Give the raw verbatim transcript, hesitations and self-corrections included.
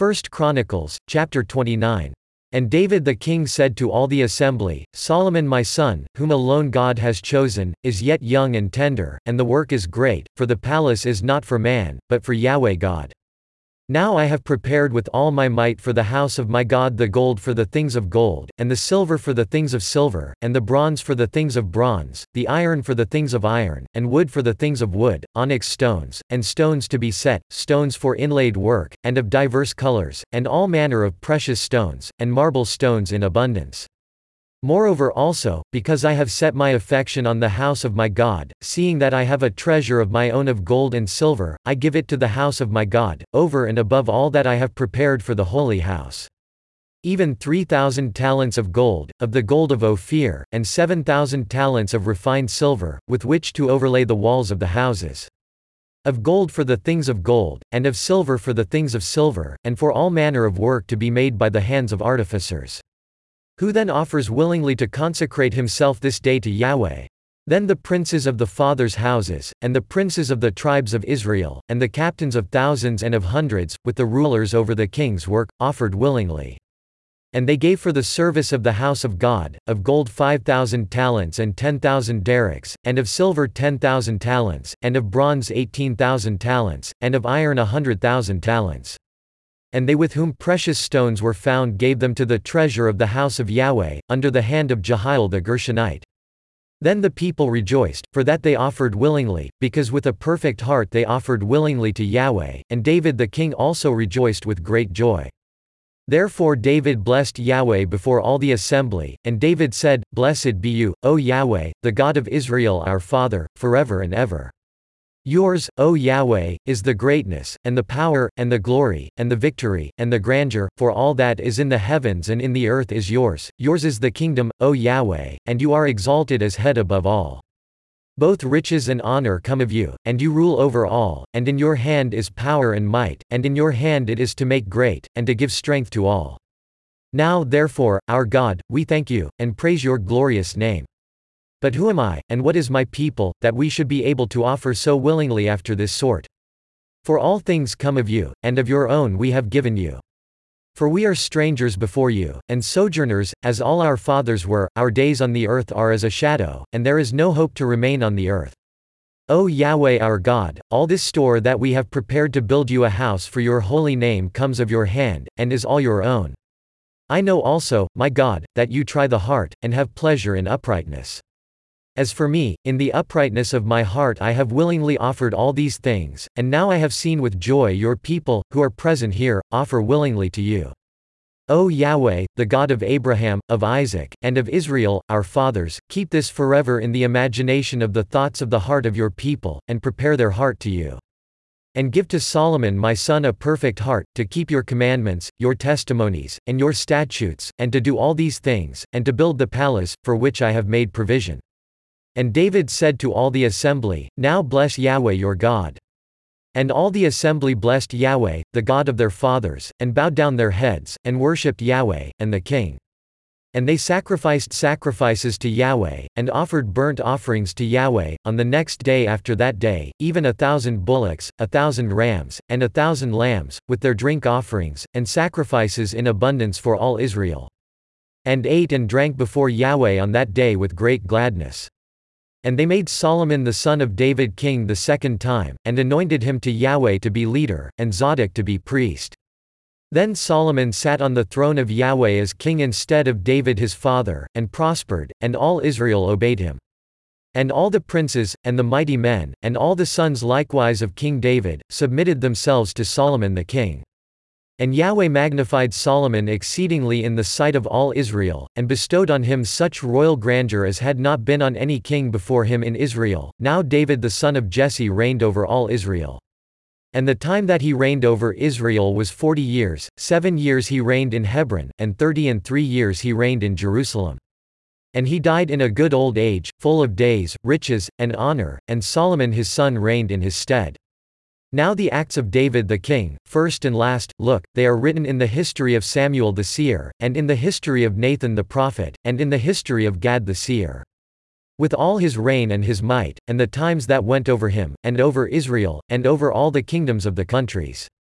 First Chronicles, chapter twenty-nine. And David the king said to all the assembly, Solomon my son, whom alone God has chosen, is yet young and tender, and the work is great, for the palace is not for man, but for Yahweh God. Now I have prepared with all my might for the house of my God the gold for the things of gold, and the silver for the things of silver, and the bronze for the things of bronze, the iron for the things of iron, and wood for the things of wood, onyx stones, and stones to be set, stones for inlaid work, and of diverse colors, and all manner of precious stones, and marble stones in abundance. Moreover also, because I have set my affection on the house of my God, seeing that I have a treasure of my own of gold and silver, I give it to the house of my God, over and above all that I have prepared for the holy house. Even three thousand talents of gold, of the gold of Ophir, and seven thousand talents of refined silver, with which to overlay the walls of the houses. Of gold for the things of gold, and of silver for the things of silver, and for all manner of work to be made by the hands of artificers. Who then offers willingly to consecrate himself this day to Yahweh? Then the princes of the fathers' houses, and the princes of the tribes of Israel, and the captains of thousands and of hundreds, with the rulers over the king's work, offered willingly. And they gave for the service of the house of God, of gold five thousand talents and ten thousand derricks, and of silver ten thousand talents, and of bronze eighteen thousand talents, and of iron a hundred thousand talents. And they with whom precious stones were found gave them to the treasure of the house of Yahweh, under the hand of Jehiel the Gershonite. Then the people rejoiced, for that they offered willingly, because with a perfect heart they offered willingly to Yahweh, and David the king also rejoiced with great joy. Therefore David blessed Yahweh before all the assembly, and David said, Blessed be you, O Yahweh, the God of Israel our Father, forever and ever. Yours, O Yahweh, is the greatness, and the power, and the glory, and the victory, and the grandeur, for all that is in the heavens and in the earth is yours. Yours is the kingdom, O Yahweh, and you are exalted as head above all. Both riches and honor come of you, and you rule over all, and in your hand is power and might, and in your hand it is to make great, and to give strength to all. Now therefore, our God, we thank you, and praise your glorious name. But who am I, and what is my people, that we should be able to offer so willingly after this sort? For all things come of you, and of your own we have given you. For we are strangers before you, and sojourners, as all our fathers were. Our days on the earth are as a shadow, and there is no hope to remain on the earth. O Yahweh our God, all this store that we have prepared to build you a house for your holy name comes of your hand, and is all your own. I know also, my God, that you try the heart, and have pleasure in uprightness. As for me, in the uprightness of my heart I have willingly offered all these things, and now I have seen with joy your people, who are present here, offer willingly to you. O Yahweh, the God of Abraham, of Isaac, and of Israel, our fathers, keep this forever in the imagination of the thoughts of the heart of your people, and prepare their heart to you. And give to Solomon my son a perfect heart, to keep your commandments, your testimonies, and your statutes, and to do all these things, and to build the palace, for which I have made provision. And David said to all the assembly, Now bless Yahweh your God. And all the assembly blessed Yahweh, the God of their fathers, and bowed down their heads, and worshipped Yahweh, and the king. And they sacrificed sacrifices to Yahweh, and offered burnt offerings to Yahweh, on the next day after that day, even a thousand bullocks, a thousand rams, and a thousand lambs, with their drink offerings, and sacrifices in abundance for all Israel. And ate and drank before Yahweh on that day with great gladness. And they made Solomon the son of David king the second time, and anointed him to Yahweh to be leader, and Zadok to be priest. Then Solomon sat on the throne of Yahweh as king instead of David his father, and prospered, and all Israel obeyed him. And all the princes, and the mighty men, and all the sons likewise of King David, submitted themselves to Solomon the king. And Yahweh magnified Solomon exceedingly in the sight of all Israel, and bestowed on him such royal grandeur as had not been on any king before him in Israel. Now David the son of Jesse reigned over all Israel. And the time that he reigned over Israel was forty years, seven years he reigned in Hebron, and thirty and three years he reigned in Jerusalem. And he died in a good old age, full of days, riches, and honor, and Solomon his son reigned in his stead. Now the acts of David the king, first and last, look, they are written in the history of Samuel the seer, and in the history of Nathan the prophet, and in the history of Gad the seer. With all his reign and his might, and the times that went over him, and over Israel, and over all the kingdoms of the countries.